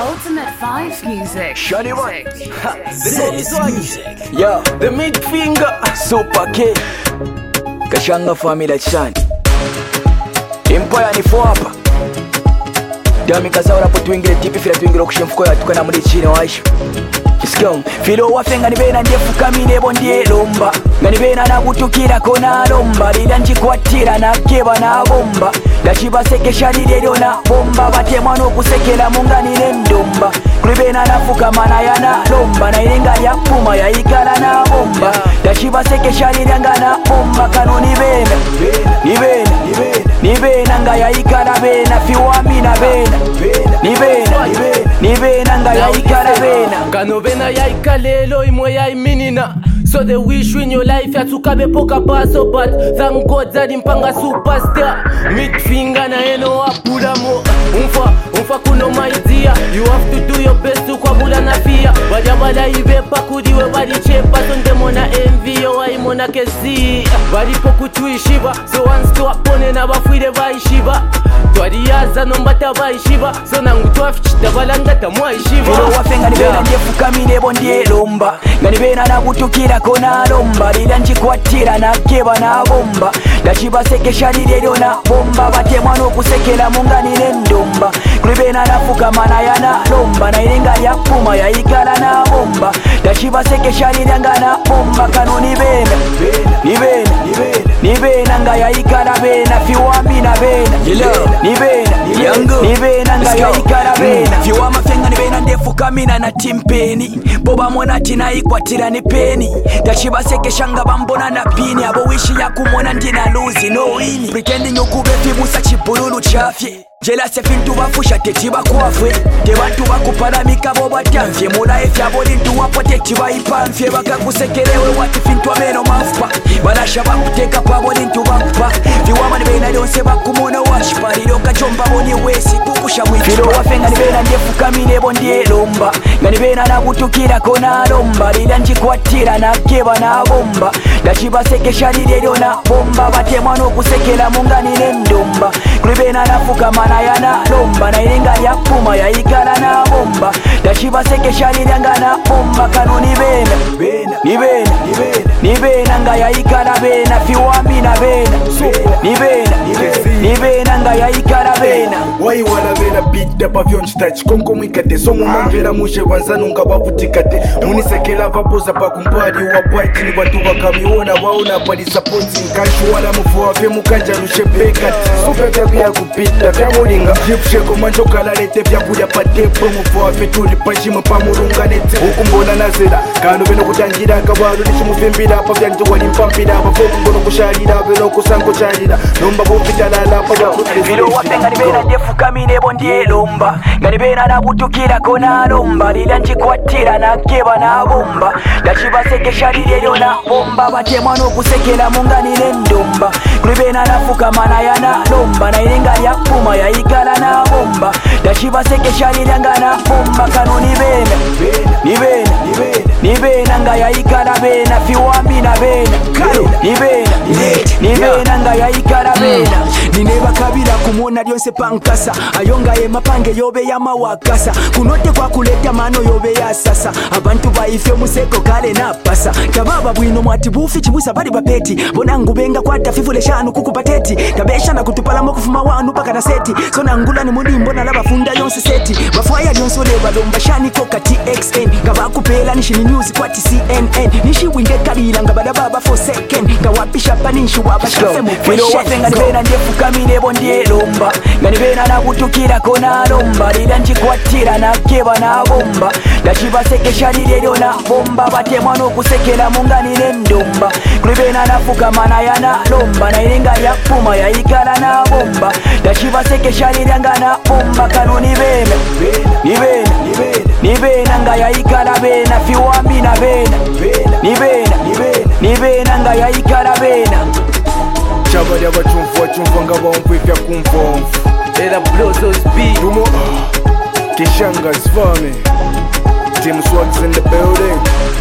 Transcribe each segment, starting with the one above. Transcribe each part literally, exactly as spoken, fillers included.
Ultimate Vibes Music. Shawty one. This music. Yo, The mid finger. Super K. Kashanga family chan. Empire ni fo hapa. Dami kazaura po tuingire tipi fila tuingire kushemfuko ya tukana muri chini waisho. Iskong filo wafenga ni bena ndefu kamine bondie lomba. Ngani bena na butukira kona lomba. Lila njikwatira na keba na bomba. Dachiba seke shadi lelio na bomba. Bate mano kusekela munga nile ndomba. Kulibena na fuka mana ya na lomba. Na ilinga ya puma ya ikala na bomba. Dachiba seke shadi langa na bomba. Kano ni bena Ni bena Ni bena nga ya ikala bena. Fiwami na bena Ni bena Ni bena nga ya ikala bena. Kano bena ya ikalelo imwe ya iminina. So they wish in your life ya tukabe poka paso. But thank God zadi mpanga superstar. Mid finger na eno wapula mo. Umfa, umfa kuno my dear. You have to do your best to kwa bula na fia. Wajabala ibepa kudiwe wadi chepa. Sonde mona envy yo wa imona kesi. Wadi poku tuishiba. So once to apone na bafuide vaishiba. Twadi yaza nombata vaishiba. So nangu tuafichita balangata mwaishiba. Filo wafenga ni bena ndefu kamine bondie lomba. Ngani bena na butukira kona lomba. Lila njikwatira na keba na bomba. Dachiba seke shadi lelio na bomba. Bate mwano kusekela munga nile ndomba. Kulibena na fuka mana ya na lomba. Na ilinga ya puma ya ikala na bomba. Dachiba seke shadi langa na bomba. Kano ni bena Ni bena Ni bena nga ya ikala bena. Fiwami na bena Ni bena Ni bena nga ya ikala bena. Fiwama fenga ni bena ndefu kamina na timpeni. Boba mwana tina ikwatira ni peni. Dachiba seke shanga bambona na pini. Abo wishi ya kumona ndina luzi no ini. Pretending ukube fibusa chipululu chafye. Jela se fintu bafusha tetiba kwafwe. Tebantu bakuparamika bo batamfye. Mula efya boli ntu wapo tetiba ipamfye. Baka kusekelewe wati fintu ameno mafupa. Balasha bakuteka pa boli ntu bakupa. Viwama ni bena donse bakumona washpa. Lilo kachomba boni wesi kukusha mwichpa. Filo wafenga ni bena ndefu kamine bondie lomba. Ngani bena na butukira kona lomba. Lila njikwatira na keba na bomba. Dachiba seke shadi lelio na bomba. Bate mwano kusekela munga nile ndomba. Kulibena na fuka mana ya na lomba. Na ilinga ya puma ya ikala na bomba. Dachiba seke shadi langa na bomba. Kano ni bena Ni bena Ni bena nga ya ikala bena. Fiwami na bena Ni bena Ni bena nga ya ikala bena. Wai wala bena beat up avion touch konko mwikate. Somu mamvera mushe wanzanu nga wavutikate. Munisekela vapoza pa kumbari wa bwati. Ni watu wakamiona waona pali supporting. Kashu wala mfuwa fe mukanja rushe bekati. Supeka vya kupita vya mulinga. Jipsheko manjo kalalete vya kuja patepo. Mfuwa fe tuli pajimu pa murunga nete. Ukumbona nazela kano beno kutanjira. Kawaru nishi mufimbira pa vya njo wali mpampira. Bafoku mbono kusharira beno kusanko charira. Nomba bupita lala pa wakutali. Filo wafenga ni bena ndefu kamine bondie lomba. Ngani bena na butukira kona lomba. Lila njikwatira na keba na bomba. Dachiba seke shadi lelio na bomba. Bate mwano kusekela munga nile ndomba. Kulibena na fuka mana ya na lomba. Na ilinga ya puma ya ikala na bomba. Dachiba seke shadi langa na bomba. Kano ni bena Ni bena Ni bena nga ya ikala bena. Fiwami na bena Ni bena Ni bena nga ya ikala bena. Nineba kabila kumona lyonse pankasa. Ayonga ye mapange yobe ya mawakasa. Kunote kwa kuleta mano yobe ya sasa. Abantu baifyo museko kale na pasa. Tababa bwino mwati bufi chibusa bali bapeti. Bonangu benga kwa tafifule shanu kukupateti. Tabesha na kutupala mokufuma wanu paka na seti. Sona ngula ni mudi mbona laba funda yonse seti. Bafaya lyonso leba lomba shani koka T X N. Kaba kupela nishi ni news kwa T C N N. Nishi winde kabila ngabada baba for second. Kawapisha paninshi wabashafe mu Filo wafenga ni bena ndefu kamine bondie lomba. Ngani bena na butukira kona lomba. Lila njikwatira na keba na bomba. Dachiba seke shadi lelio na bomba. Bate mwano kusekela munga nile ndomba. Kulibena na fuka mana ya na lomba. Na ilinga ya puma ya ikala na bomba. Dachiba seke shadi langa na bomba. Kano ni bena Ni bena Ni bena nga ya ikala bena. Fiwami na bena Ni bena Ni bena nga ya ikala bena. Chabari abachumfu wachumfu nga bawumfu ifya kumfomfu. Era Blozos B. Rumo Kishangas family. Team Swags in the building.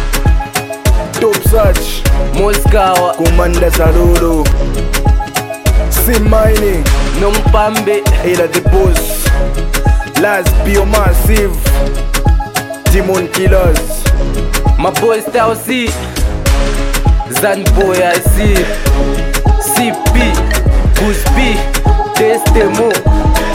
Top Search Moskawa Commander Salulu C Mining Nompambe Era the boss Last Bio Massive, Demon Killers. My boy Style C, Zan Boy I see, C P, Goose B, Testemo.